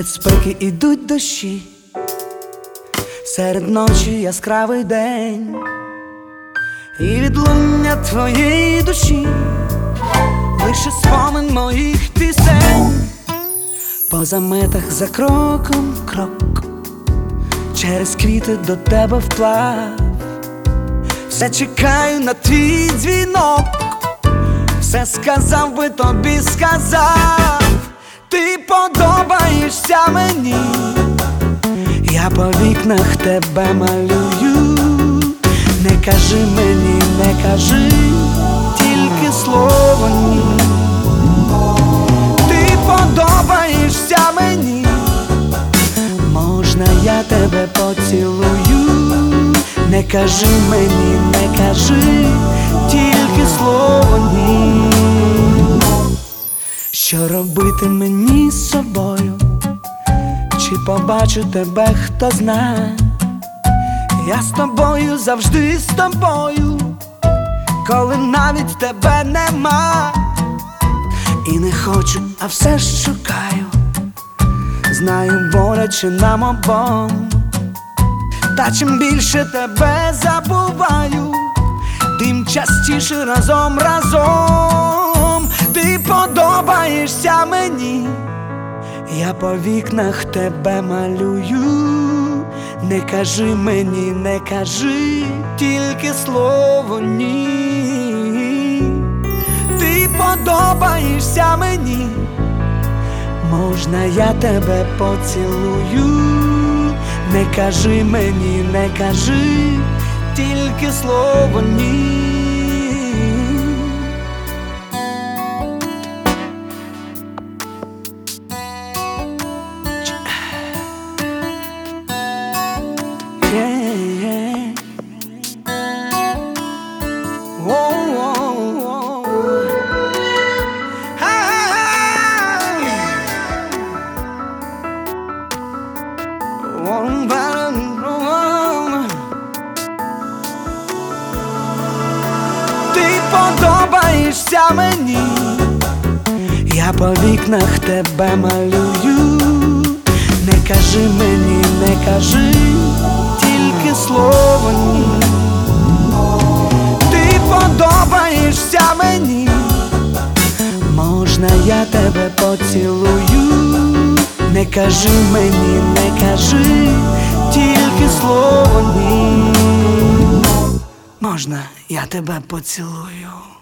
Серед спеки ідуть дощі, серед ночі яскравий день, і відлуння твоєї душі лише спомин моїх пісень. По заметах за кроком крок, через квіти до тебе вплав. Все чекаю на твій дзвінок, все сказав би тобі, сказав. Ти подобаєшся мені, я по вікнах тебе малюю. Не кажи мені, не кажи, тільки слово ні. Ти подобаєшся мені, можна я тебе поцілую. Не кажи мені, не кажи, тільки слово ні. Що робити мені з собою? Чи побачу тебе, хто знає? Я з тобою, завжди з тобою, коли навіть тебе нема. І не хочу, а все ж шукаю, знаю, боляче нам обом. Та чим більше тебе забуваю, тим частіше разом. Ти подобаєшся мені, я по вікнах тебе малюю. Не кажи мені, не кажи, тільки слово ні. Ти подобаєшся мені, можна я тебе поцілую. Не кажи мені, не кажи, тільки слово ні. Ти подобаєшся мені, я по вікнах тебе малюю. Не кажи мені, не кажи, тільки слово ні. Ти подобаєшся мені, можна я тебе поцілую. Не кажи мені, не кажи, тільки слово ні. Можна я тебе поцілую?